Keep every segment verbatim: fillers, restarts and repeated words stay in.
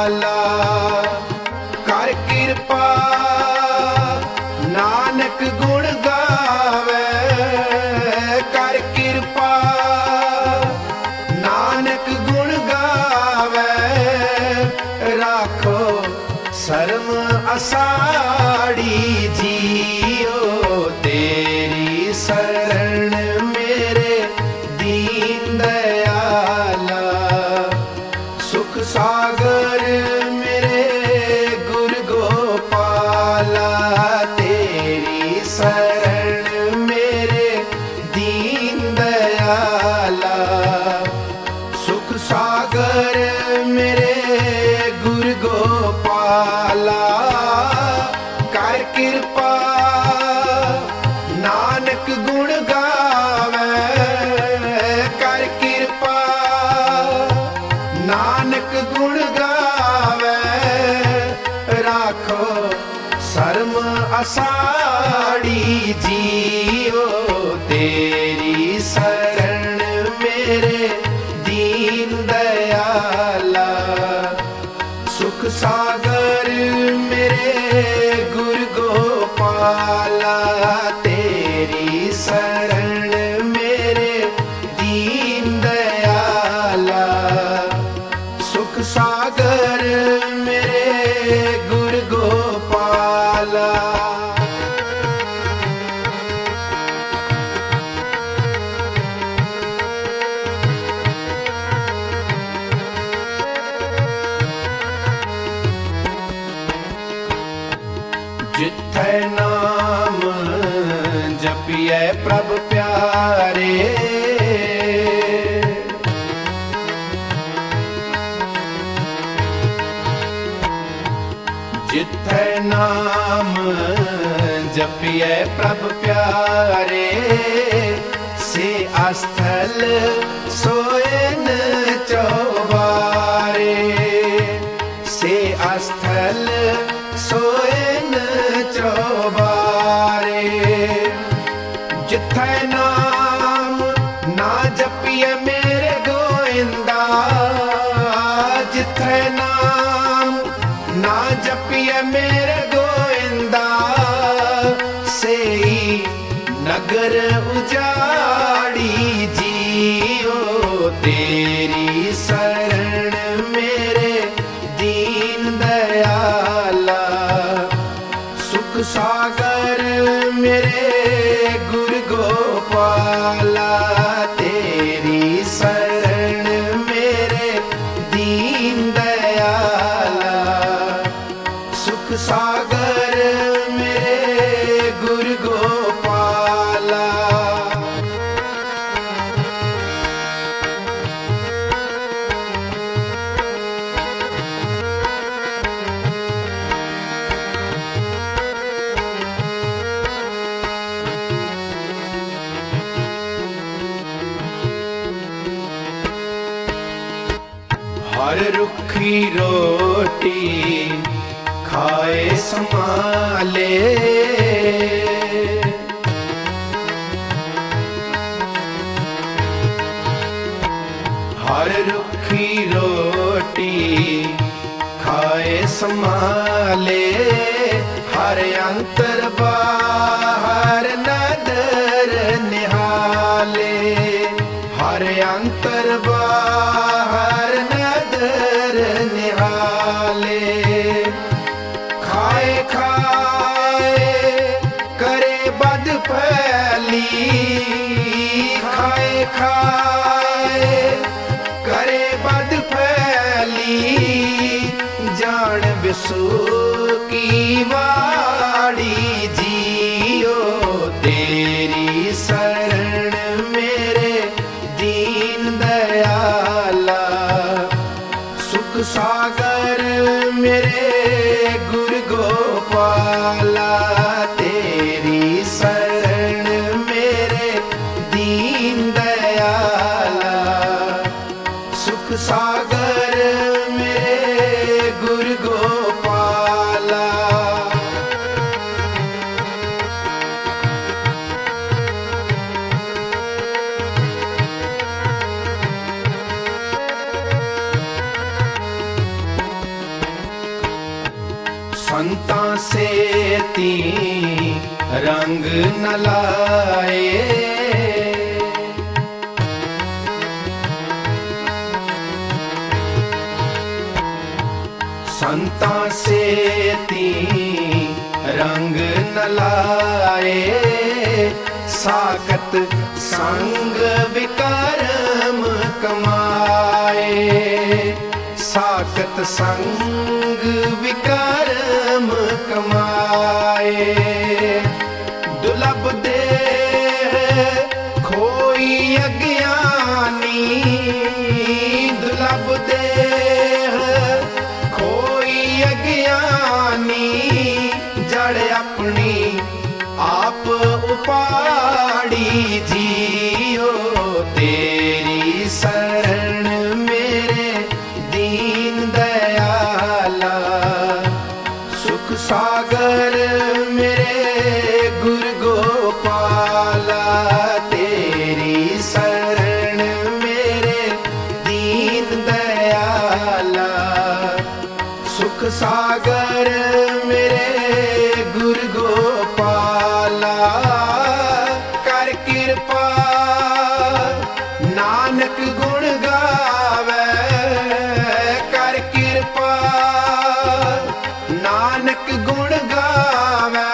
दयाला। कर किरपा नानक गुण गावे, कर किरपा नानक गुण गावे। राखो शर्म असाड़ी जियो, तेरी शरण मेरे दीन दयाला। सुख सागर मेरे गुरु गोपाला, तेरी शरण मेरे दीन दयाला। सुख सागर मेरे गुरु गोपाला। कर किरपा नानक गुण गावे, कर किरपा नानक गुण गावे। राखो शर्म असाड़ी जियो, तेरी शरण मेरे दीन दयाला। सुख सागर मेरे गुरु गोपाला, तेरी शरण मेरे दीन दयाला। सुख सागर मेरे गुरु गोपाला। जिथे नाम जपिए प्रभ प्यारे, जिथे नाम जपिए प्रभ प्यारे। से अस्थल सोयन चौबारे, से अस्थल सोयन चौबारे। जिथे नाम ना जपिए मेरे गोविंदा, जिथे नाम ना जपिए मेरे गोविंदा। से नगर उजाड़ी जियो, तेरी शरण मेरे दीन दयाला। सुख सागर मेरे गुरु गोपाला, तेरी शरण मेरे दीन दयाला। सुख सागर मेरे गुरु गोपाला। हर रुखी रोटी खाए संभाले, हर रुखी रोटी खाए संभाले। हर अंतर बाहर नदर निहाले, हर अंतर बाहर नदर निहाले। खाए खाए करे बद फैली, खाए खाए करे बद फैली। जान विसु की वाड़ी जियो, तेरी शरण मेरे दीन दयाला। सुख सागर मेरे गुरु गोपाला, तेरी शरण मेरे दीन दयाला। सुख सागर मेरे गुरु गोपाला। संतां से ती रंग न लाए। संतां से ती रंग न लाए, साकत संग विकारम कमाए। साकत संग विकारम कमाए। दुलभ देह खोई अज्ञानी, दुलभ देह खोई अज्ञानी, जड़ अपनी आप उपाड़ी जियो। तेरी शरण मेरे दीन दयाला, सुख सागर मेरे गुरु गोपाला। तेरी शरण मेरे दीन दयाला, सुख सागर मेरे गुरु गोपाला। कर कृपा नानक गुण गावे, कर कृपा नानक गुण गावे।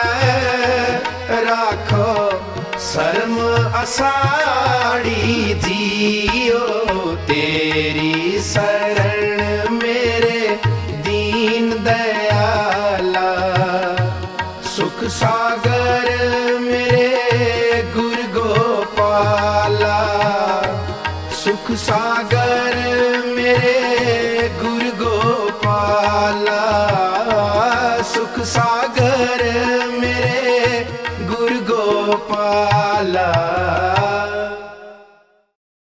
राखो शर्म असाड़ी जियो। तेरी शरण मेरे दीन दयाला, सुख सागर मेरे गुरु गोपाला। सुख सागर मेरे गुरु गोपाला।